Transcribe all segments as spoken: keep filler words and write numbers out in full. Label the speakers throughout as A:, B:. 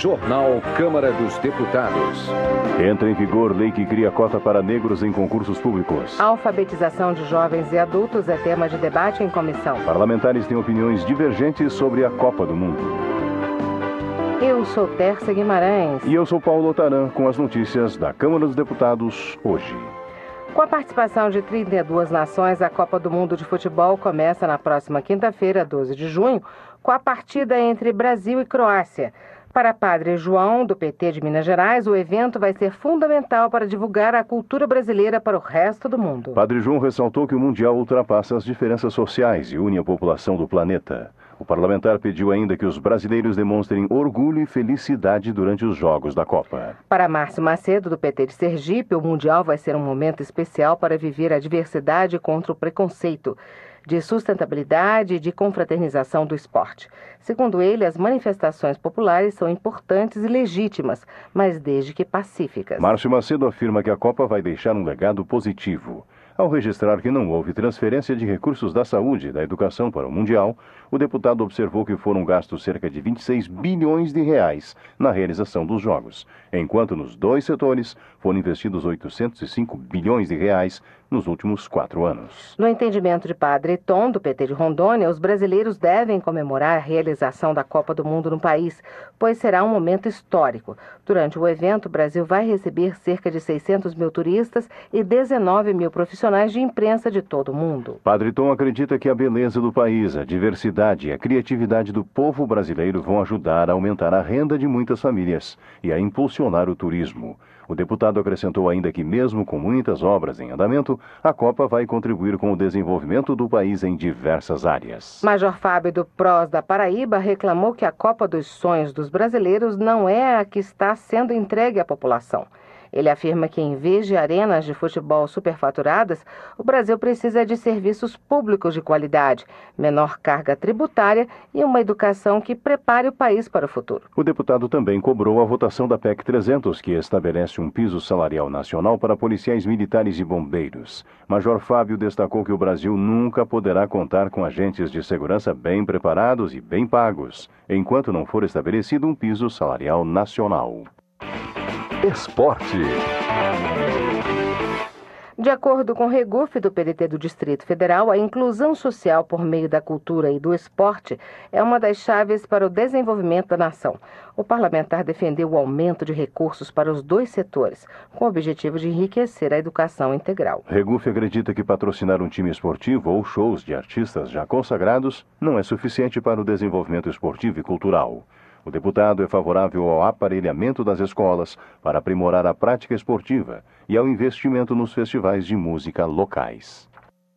A: Jornal Câmara dos Deputados.
B: Entra em vigor lei que cria cota para negros em concursos públicos.
C: A alfabetização de jovens e adultos é tema de debate em comissão.
B: Parlamentares têm opiniões divergentes sobre a Copa do Mundo.
C: Eu sou Tércia Guimarães.
B: E eu sou Paulo Otaran, com as notícias da Câmara dos Deputados hoje.
C: Com a participação de trinta e duas nações, a Copa do Mundo de Futebol começa na próxima quinta-feira, doze de junho, com a partida entre Brasil e Croácia. Para Padre João, do P T de Minas Gerais, o evento vai ser fundamental para divulgar a cultura brasileira para o resto do mundo.
B: Padre João ressaltou que o Mundial ultrapassa as diferenças sociais e une a população do planeta. O parlamentar pediu ainda que os brasileiros demonstrem orgulho e felicidade durante os Jogos da Copa.
C: Para Márcio Macedo, do P T de Sergipe, o Mundial vai ser um momento especial para viver a diversidade contra o preconceito, de sustentabilidade e de confraternização do esporte. Segundo ele, as manifestações populares são importantes e legítimas, mas desde que pacíficas.
B: Márcio Macedo afirma que a Copa vai deixar um legado positivo. Ao registrar que não houve transferência de recursos da saúde e da educação para o Mundial, o deputado observou que foram gastos cerca de vinte e seis bilhões de reais na realização dos Jogos, enquanto nos dois setores foram investidos oitocentos e cinco bilhões de reais nos últimos quatro anos.
C: No entendimento de Padre Tom, do P T de Rondônia, os brasileiros devem comemorar a realização da Copa do Mundo no país, pois será um momento histórico. Durante o evento, o Brasil vai receber cerca de seiscentos mil turistas e dezenove mil profissionais de imprensa de todo o mundo.
B: Padre Tom acredita que a beleza do país, a diversidade e a criatividade do povo brasileiro vão ajudar a aumentar a renda de muitas famílias e a impulsionar o turismo. O deputado acrescentou ainda que, mesmo com muitas obras em andamento, a Copa vai contribuir com o desenvolvimento do país em diversas áreas.
C: Major Fábio do P R O S da Paraíba reclamou que a Copa dos Sonhos dos brasileiros não é a que está sendo entregue à população. Ele afirma que, em vez de arenas de futebol superfaturadas, o Brasil precisa de serviços públicos de qualidade, menor carga tributária e uma educação que prepare o país para o futuro.
B: O deputado também cobrou a votação da P E C trezentos, que estabelece um piso salarial nacional para policiais militares e bombeiros. Major Fábio destacou que o Brasil nunca poderá contar com agentes de segurança bem preparados e bem pagos, enquanto não for estabelecido um piso salarial nacional.
A: Esporte.
C: De acordo com o Reguf do P D T do Distrito Federal, a inclusão social por meio da cultura e do esporte é uma das chaves para o desenvolvimento da nação. O parlamentar defendeu o aumento de recursos para os dois setores, com o objetivo de enriquecer a educação integral.
B: Reguf acredita que patrocinar um time esportivo ou shows de artistas já consagrados não é suficiente para o desenvolvimento esportivo e cultural. O deputado é favorável ao aparelhamento das escolas para aprimorar a prática esportiva e ao investimento nos festivais de música locais.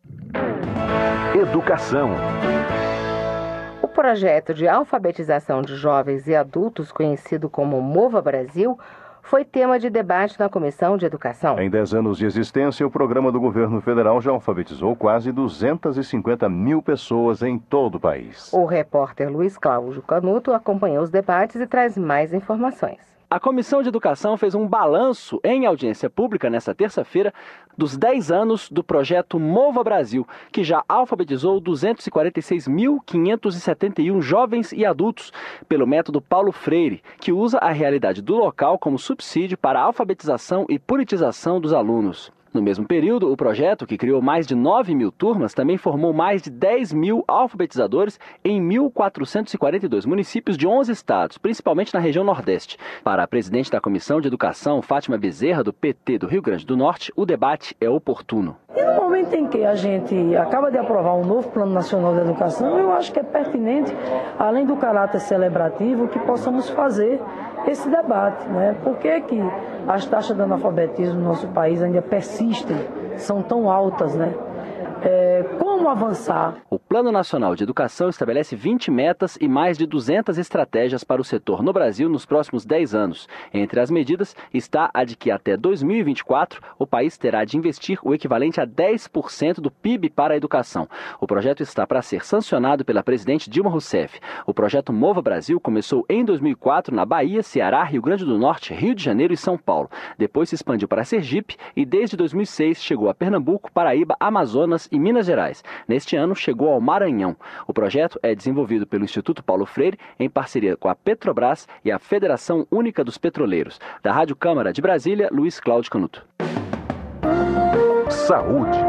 A: Educação.
C: O projeto de alfabetização de jovens e adultos, conhecido como Mova Brasil, foi tema de debate na Comissão de Educação.
B: Em dez anos de existência, o programa do governo federal já alfabetizou quase duzentas e cinquenta mil pessoas em todo o país.
C: O repórter Luiz Cláudio Canuto acompanhou os debates e traz mais informações.
D: A Comissão de Educação fez um balanço em audiência pública nesta terça-feira dos dez anos do projeto Mova Brasil, que já alfabetizou duzentos e quarenta e seis mil, quinhentos e setenta e um jovens e adultos pelo método Paulo Freire, que usa a realidade do local como subsídio para a alfabetização e politização dos alunos. No mesmo período, o projeto, que criou mais de nove mil turmas, também formou mais de dez mil alfabetizadores em mil quatrocentos e quarenta e dois municípios de onze estados, principalmente na região Nordeste. Para a presidente da Comissão de Educação, Fátima Bezerra, do P T do Rio Grande do Norte, o debate é oportuno.
E: E no momento em que a gente acaba de aprovar um novo Plano Nacional de Educação, eu acho que é pertinente, além do caráter celebrativo, que possamos fazer esse debate, né? Por que que as taxas de analfabetismo no nosso país ainda persistem, são tão altas, né? É, como avançar?
D: O Plano Nacional de Educação estabelece vinte metas e mais de duzentas estratégias para o setor no Brasil nos próximos dez anos. Entre as medidas está a de que até dois mil e vinte e quatro o país terá de investir o equivalente a dez por cento do P I B para a educação. O projeto está para ser sancionado pela presidente Dilma Rousseff. O projeto Mova Brasil começou em dois mil e quatro na Bahia, Ceará, Rio Grande do Norte, Rio de Janeiro e São Paulo. Depois se expandiu para Sergipe e desde dois mil e seis chegou a Pernambuco, Paraíba, Amazonas e Minas Gerais. Neste ano, chegou ao Maranhão. O projeto é desenvolvido pelo Instituto Paulo Freire, em parceria com a Petrobras e a Federação Única dos Petroleiros. Da Rádio Câmara de Brasília, Luiz Cláudio Canuto.
A: Saúde.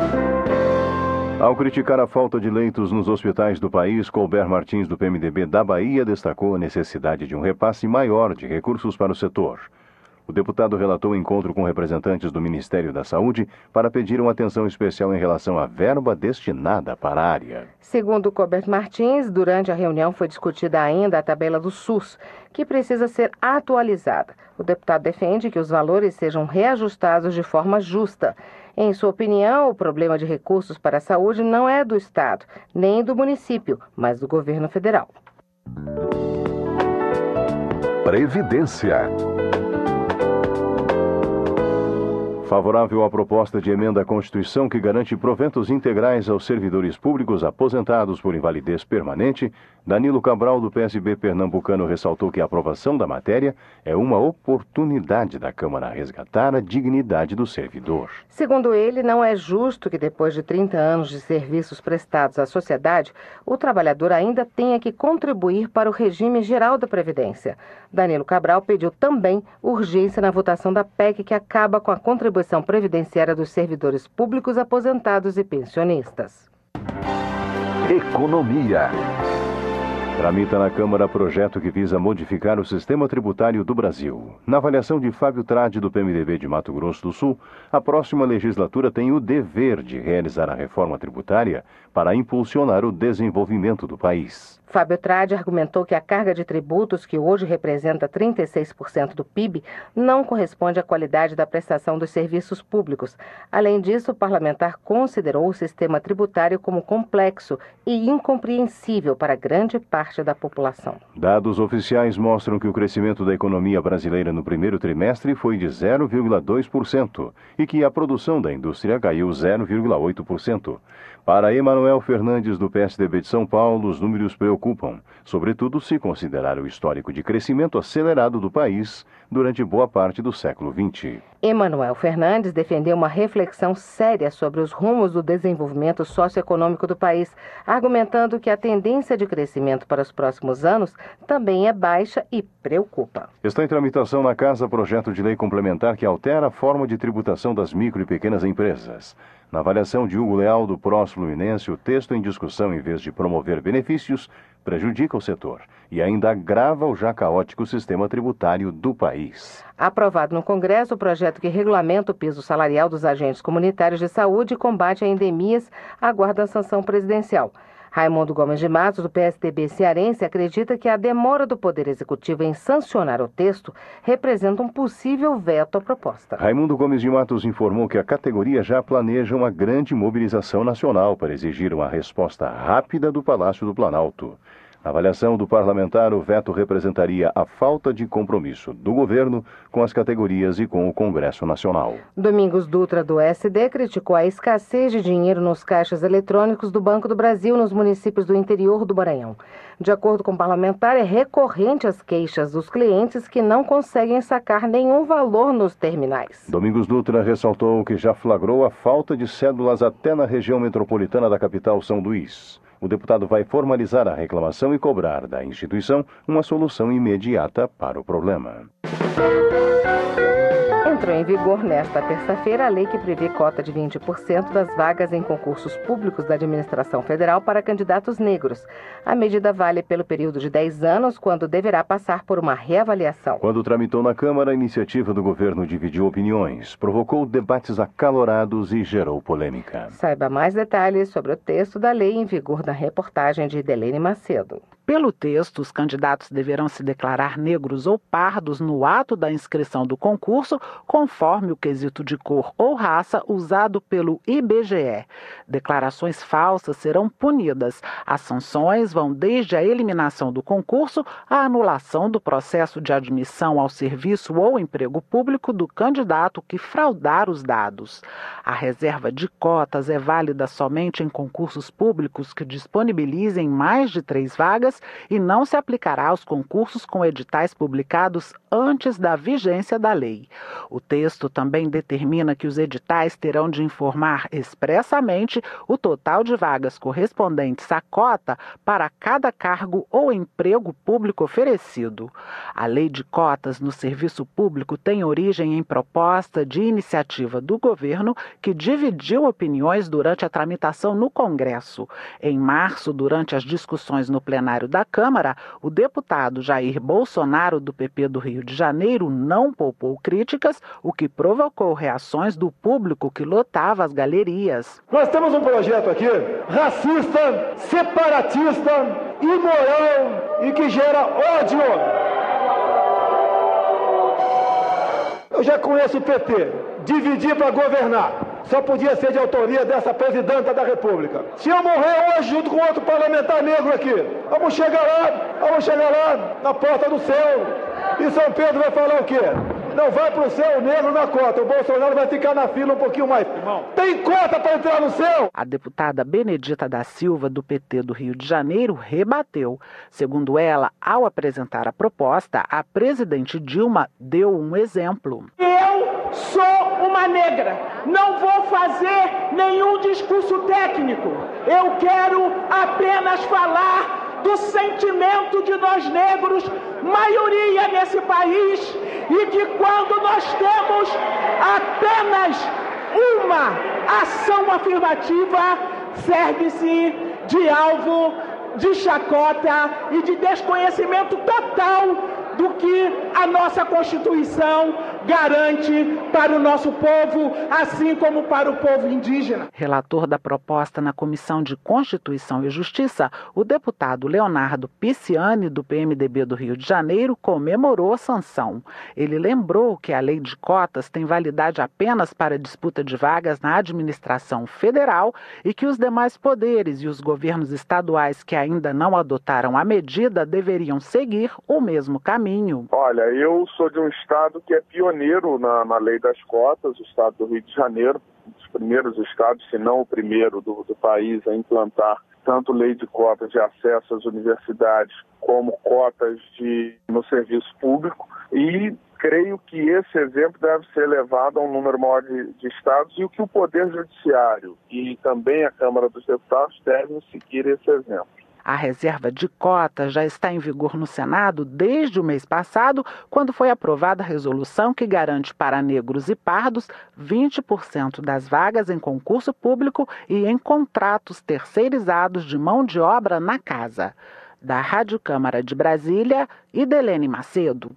B: Ao criticar a falta de leitos nos hospitais do país, Colbert Martins, do P M D B da Bahia, destacou a necessidade de um repasse maior de recursos para o setor. O deputado relatou o encontro com representantes do Ministério da Saúde para pedir uma atenção especial em relação à verba destinada para a área.
C: Segundo Colbert Martins, durante a reunião foi discutida ainda a tabela do SUS, que precisa ser atualizada. O deputado defende que os valores sejam reajustados de forma justa. Em sua opinião, o problema de recursos para a saúde não é do Estado, nem do município, mas do governo federal.
A: Previdência.
B: Favorável à proposta de emenda à Constituição que garante proventos integrais aos servidores públicos aposentados por invalidez permanente, Danilo Cabral, do P S B pernambucano, ressaltou que a aprovação da matéria é uma oportunidade da Câmara a resgatar a dignidade do servidor.
C: Segundo ele, não é justo que depois de trinta anos de serviços prestados à sociedade, o trabalhador ainda tenha que contribuir para o regime geral da Previdência. Danilo Cabral pediu também urgência na votação da P E C que acaba com a contribuição previdenciária dos servidores públicos aposentados e pensionistas.
A: Economia.
B: Tramita na Câmara projeto que visa modificar o sistema tributário do Brasil. Na avaliação de Fábio Trade, do P M D B de Mato Grosso do Sul, a próxima legislatura tem o dever de realizar a reforma tributária para impulsionar o desenvolvimento do país.
C: Fábio Trade argumentou que a carga de tributos, que hoje representa trinta e seis por cento do P I B, não corresponde à qualidade da prestação dos serviços públicos. Além disso, o parlamentar considerou o sistema tributário como complexo e incompreensível para grande parte da população.
B: Dados oficiais mostram que o crescimento da economia brasileira no primeiro trimestre foi de zero vírgula dois por cento e que a produção da indústria caiu zero vírgula oito por cento. Para Emanuel Fernandes, do P S D B de São Paulo, os números preocupam, sobretudo se considerar o histórico de crescimento acelerado do país durante boa parte do século vinte.
C: Emanuel Fernandes defendeu uma reflexão séria sobre os rumos do desenvolvimento socioeconômico do país, argumentando que a tendência de crescimento para os próximos anos também é baixa e preocupa.
B: Está em tramitação na Casa projeto de lei complementar que altera a forma de tributação das micro e pequenas empresas. Na avaliação de Hugo Leal, do Prós Fluminense, o texto em discussão, em vez de promover benefícios, prejudica o setor e ainda agrava o já caótico sistema tributário do país.
C: Aprovado no Congresso, o projeto que regulamenta o piso salarial dos agentes comunitários de saúde e combate a endemias aguarda a sanção presidencial. Raimundo Gomes de Matos, do P S D B cearense, acredita que a demora do Poder Executivo em sancionar o texto representa um possível veto à proposta.
B: Raimundo Gomes de Matos informou que a categoria já planeja uma grande mobilização nacional para exigir uma resposta rápida do Palácio do Planalto. Na avaliação do parlamentar, o veto representaria a falta de compromisso do governo com as categorias e com o Congresso Nacional.
C: Domingos Dutra, do S D, criticou a escassez de dinheiro nos caixas eletrônicos do Banco do Brasil nos municípios do interior do Maranhão. De acordo com o parlamentar, é recorrente as queixas dos clientes que não conseguem sacar nenhum valor nos terminais.
B: Domingos Dutra ressaltou que já flagrou a falta de cédulas até na região metropolitana da capital São Luís. O deputado vai formalizar a reclamação e cobrar da instituição uma solução imediata para o problema.
C: Entrou em vigor nesta terça-feira a lei que prevê cota de vinte por cento das vagas em concursos públicos da administração federal para candidatos negros. A medida vale pelo período de dez anos, quando deverá passar por uma reavaliação.
B: Quando tramitou na Câmara, a iniciativa do governo dividiu opiniões, provocou debates acalorados e gerou polêmica.
C: Saiba mais detalhes sobre o texto da lei em vigor na reportagem de Delene Macedo.
F: Pelo texto, os candidatos deverão se declarar negros ou pardos no ato da inscrição do concurso, conforme o quesito de cor ou raça usado pelo I B G E. Declarações falsas serão punidas. As sanções vão desde a eliminação do concurso à anulação do processo de admissão ao serviço ou emprego público do candidato que fraudar os dados. A reserva de cotas é válida somente em concursos públicos que disponibilizem mais de três vagas e não se aplicará aos concursos com editais publicados antes da vigência da lei. O O texto também determina que os editais terão de informar expressamente o total de vagas correspondentes à cota para cada cargo ou emprego público oferecido. A lei de cotas no serviço público tem origem em proposta de iniciativa do governo que dividiu opiniões durante a tramitação no Congresso. Em março, durante as discussões no plenário da Câmara, o deputado Jair Bolsonaro, do P P do Rio de Janeiro, não poupou críticas, o que provocou reações do público que lotava as galerias.
G: Nós temos um projeto aqui racista, separatista, imoral e que gera ódio. Eu já conheço o P T, dividir para governar. Só podia ser de autoria dessa presidenta da República. Se eu morrer hoje junto com outro parlamentar negro aqui, vamos chegar lá, vamos chegar lá na porta do céu. E São Pedro vai falar o quê? Não vai para o céu negro na cota. O Bolsonaro vai ficar na fila um pouquinho mais. Irmão, tem cota para entrar no céu?
F: A deputada Benedita da Silva, do P T do Rio de Janeiro, rebateu. Segundo ela, ao apresentar a proposta, a presidente Dilma deu um exemplo.
H: Eu sou uma negra. Não vou fazer nenhum discurso técnico. Eu quero apenas falar do sentimento de nós negros, maioria nesse país, e que quando nós temos apenas uma ação afirmativa, serve-se de alvo de chacota e de desconhecimento total do que a nossa Constituição garante para o nosso povo, assim como para o povo indígena.
F: Relator da proposta na Comissão de Constituição e Justiça, o deputado Leonardo Pisciani, do P M D B do Rio de Janeiro, comemorou a sanção. Ele lembrou que a lei de cotas tem validade apenas para disputa de vagas na administração federal e que os demais poderes e os governos estaduais que ainda não adotaram a medida deveriam seguir o mesmo caminho.
I: Olha, eu sou de um estado que é pioneiro na, na lei das cotas, o estado do Rio de Janeiro, um dos primeiros estados, se não o primeiro do, do país a implantar tanto lei de cotas de acesso às universidades como cotas de, no serviço público, e creio que esse exemplo deve ser levado a um número maior de, de estados e o que o Poder Judiciário e também a Câmara dos Deputados devem seguir esse exemplo.
F: A reserva de cotas já está em vigor no Senado desde o mês passado, quando foi aprovada a resolução que garante para negros e pardos vinte por cento das vagas em concurso público e em contratos terceirizados de mão de obra na casa. Da Rádio Câmara de Brasília, Idelene Macedo.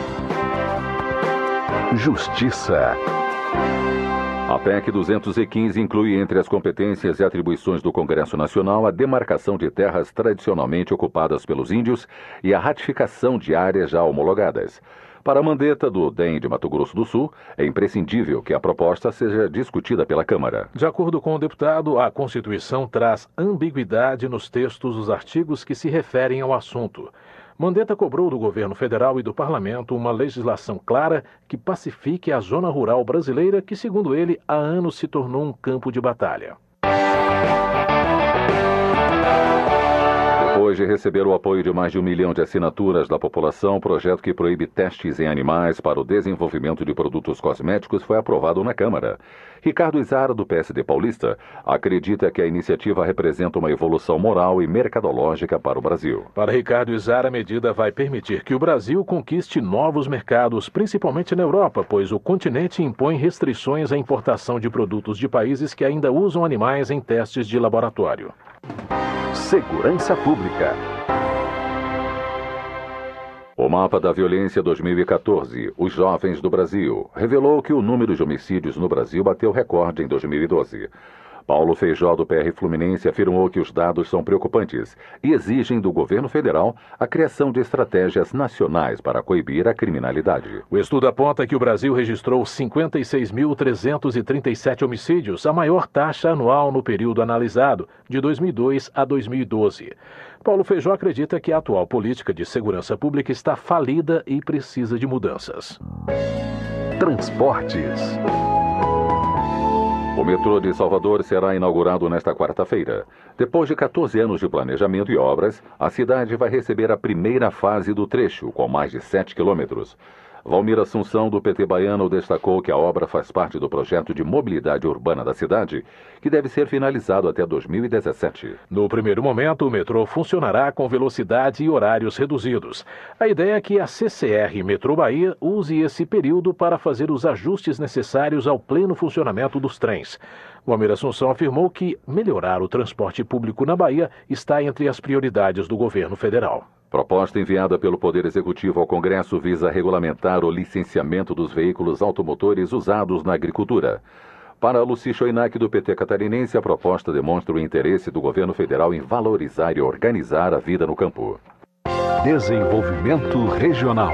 A: Justiça. A P E C duzentos e quinze inclui entre as competências e atribuições do Congresso Nacional a demarcação de terras tradicionalmente ocupadas pelos índios e a ratificação de áreas já homologadas. Para a Mandetta, do D E M de Mato Grosso do Sul, é imprescindível que a proposta seja discutida pela Câmara.
J: De acordo com o deputado, a Constituição traz ambiguidade nos textos dos artigos que se referem ao assunto. Mandetta cobrou do governo federal e do parlamento uma legislação clara que pacifique a zona rural brasileira que, segundo ele, há anos se tornou um campo de batalha.
A: Depois de receber o apoio de mais de um milhão de assinaturas da população, o projeto que proíbe testes em animais para o desenvolvimento de produtos cosméticos foi aprovado na Câmara. Ricardo Izara, do P S D paulista, acredita que a iniciativa representa uma evolução moral e mercadológica para o Brasil.
J: Para Ricardo Izara, a medida vai permitir que o Brasil conquiste novos mercados, principalmente na Europa, pois o continente impõe restrições à importação de produtos de países que ainda usam animais em testes de laboratório.
A: Segurança Pública. O Mapa da Violência dois mil e quatorze, Os Jovens do Brasil, revelou que o número de homicídios no Brasil bateu recorde em dois mil e doze. Paulo Feijó, do P R Fluminense, afirmou que os dados são preocupantes e exigem do governo federal a criação de estratégias nacionais para coibir a criminalidade.
J: O estudo aponta que o Brasil registrou cinquenta e seis mil trezentos e trinta e sete homicídios, a maior taxa anual no período analisado, de dois mil e dois a dois mil e doze. Paulo Feijó acredita que a atual política de segurança pública está falida e precisa de mudanças.
A: Transportes. O metrô de Salvador será inaugurado nesta quarta-feira. Depois de quatorze anos de planejamento e obras, a cidade vai receber a primeira fase do trecho, com mais de sete quilômetros. Valmir Assunção, do P T baiano, destacou que a obra faz parte do projeto de mobilidade urbana da cidade, que deve ser finalizado até dois mil e dezessete.
J: No primeiro momento, o metrô funcionará com velocidade e horários reduzidos. A ideia é que a C C R Metrô Bahia use esse período para fazer os ajustes necessários ao pleno funcionamento dos trens. Valmir Assunção afirmou que melhorar o transporte público na Bahia está entre as prioridades do governo federal.
A: Proposta enviada pelo Poder Executivo ao Congresso visa regulamentar o licenciamento dos veículos automotores usados na agricultura. Para Luci Choinac, do P T catarinense, a proposta demonstra o interesse do governo federal em valorizar e organizar a vida no campo.
J: Desenvolvimento regional.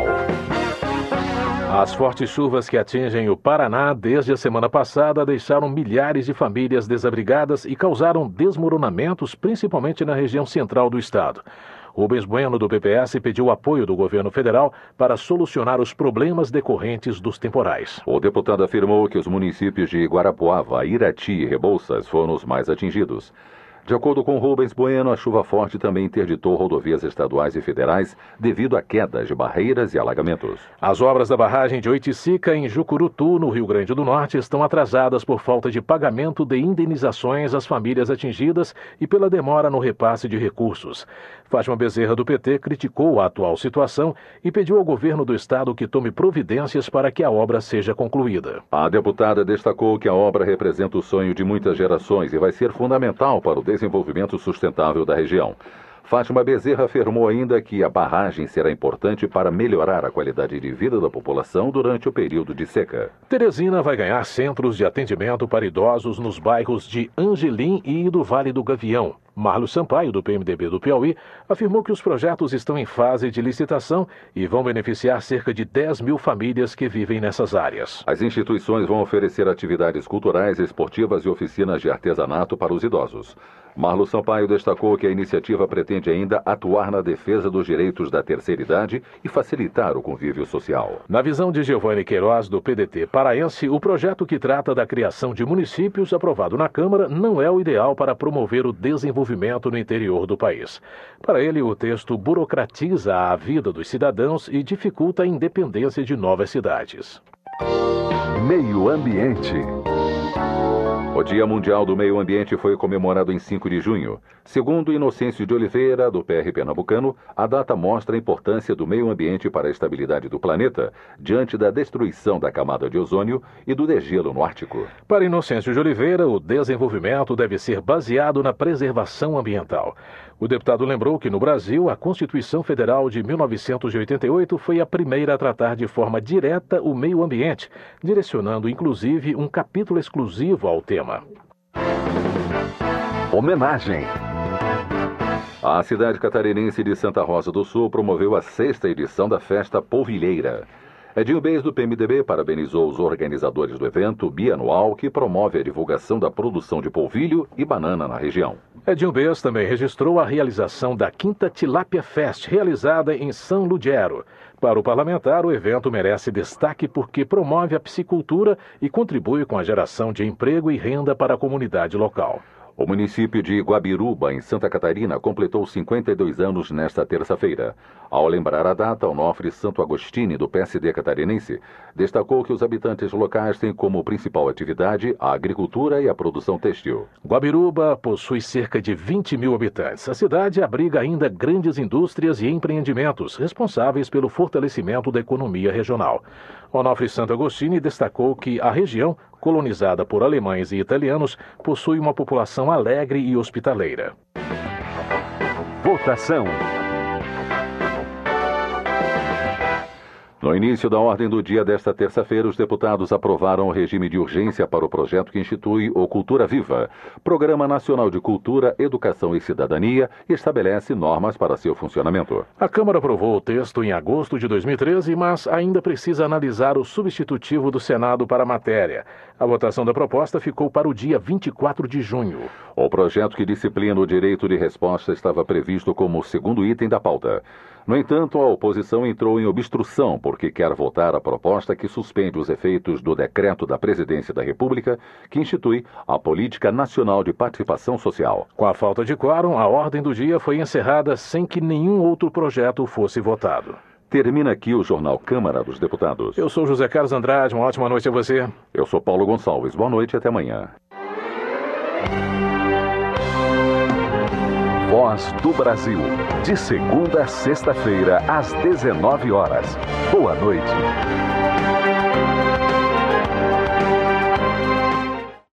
J: As fortes chuvas que atingem o Paraná desde a semana passada deixaram milhares de famílias desabrigadas e causaram desmoronamentos, principalmente na região central do estado. Rubens Bueno, do P P S, pediu apoio do governo federal para solucionar os problemas decorrentes dos temporais.
A: O deputado afirmou que os municípios de Guarapuava, Irati e Rebouças foram os mais atingidos. De acordo com Rubens Bueno, a chuva forte também interditou rodovias estaduais e federais devido a quedas de barreiras e alagamentos.
J: As obras da barragem de Oiticica, em Jucurutu, no Rio Grande do Norte, estão atrasadas por falta de pagamento de indenizações às famílias atingidas e pela demora no repasse de recursos. Fátima Bezerra, do P T, criticou a atual situação e pediu ao governo do estado que tome providências para que a obra seja concluída.
A: A deputada destacou que a obra representa o sonho de muitas gerações e vai ser fundamental para o desenvolvimento sustentável da região. Fátima Bezerra afirmou ainda que a barragem será importante para melhorar a qualidade de vida da população durante o período de seca.
J: Teresina vai ganhar centros de atendimento para idosos nos bairros de Angelim e do Vale do Gavião. Marlos Sampaio, do P M D B do Piauí, afirmou que os projetos estão em fase de licitação e vão beneficiar cerca de dez mil famílias que vivem nessas áreas.
A: As instituições vão oferecer atividades culturais, esportivas e oficinas de artesanato para os idosos. Marlos Sampaio destacou que a iniciativa pretende ainda atuar na defesa dos direitos da terceira idade e facilitar o convívio social.
J: Na visão de Giovanni Queiroz, do P D T paraense, o projeto que trata da criação de municípios aprovado na Câmara não é o ideal para promover o desenvolvimento no interior do país. Para ele, o texto burocratiza a vida dos cidadãos e dificulta a independência de novas cidades.
A: Meio Ambiente. O Dia Mundial do Meio Ambiente foi comemorado em cinco de junho. Segundo Inocêncio de Oliveira, do P R Pernambucano, a data mostra a importância do meio ambiente para a estabilidade do planeta, diante da destruição da camada de ozônio e do degelo no Ártico.
J: Para Inocêncio de Oliveira, o desenvolvimento deve ser baseado na preservação ambiental. O deputado lembrou que no Brasil, a Constituição Federal de mil novecentos e oitenta e oito foi a primeira a tratar de forma direta o meio ambiente, direcionando inclusive um capítulo exclusivo ao tema.
A: Homenagem. A cidade catarinense de Santa Rosa do Sul promoveu a sexta edição da Festa Polvilheira. Edinho Beis, do P M D B, parabenizou os organizadores do evento bianual que promove a divulgação da produção de polvilho e banana na região.
J: Edinho Beis também registrou a realização da Quinta Tilápia Fest, realizada em São Ludgero. Para o parlamentar, o evento merece destaque porque promove a piscicultura e contribui com a geração de emprego e renda para a comunidade local.
A: O município de Guabiruba, em Santa Catarina, completou cinquenta e dois anos nesta terça-feira. Ao lembrar a data, Onofre Santo Agostini, do P S D catarinense, destacou que os habitantes locais têm como principal atividade a agricultura e a produção têxtil.
J: Guabiruba possui cerca de vinte mil habitantes. A cidade abriga ainda grandes indústrias e empreendimentos responsáveis pelo fortalecimento da economia regional. Onofre Santo Agostini destacou que a região, colonizada por alemães e italianos, possui uma população alegre e hospitaleira.
A: Votação. No início da ordem do dia desta terça-feira, os deputados aprovaram o regime de urgência para o projeto que institui o Cultura Viva, Programa Nacional de Cultura, Educação e Cidadania, e estabelece normas para seu funcionamento.
J: A Câmara aprovou o texto em agosto de dois mil e treze, mas ainda precisa analisar o substitutivo do Senado para a matéria. A votação da proposta ficou para o dia vinte e quatro de junho.
A: O projeto que disciplina o direito de resposta estava previsto como segundo item da pauta. No entanto, a oposição entrou em obstrução porque quer votar a proposta que suspende os efeitos do decreto da Presidência da República que institui a Política Nacional de Participação Social.
J: Com a falta de quórum, a ordem do dia foi encerrada sem que nenhum outro projeto fosse votado.
A: Termina aqui o Jornal Câmara dos Deputados.
J: Eu sou José Carlos Andrade, uma ótima noite a você.
A: Eu sou Paulo Gonçalves, boa noite e até amanhã. Voz do Brasil, de segunda a sexta-feira, às dezenove horas. Boa noite.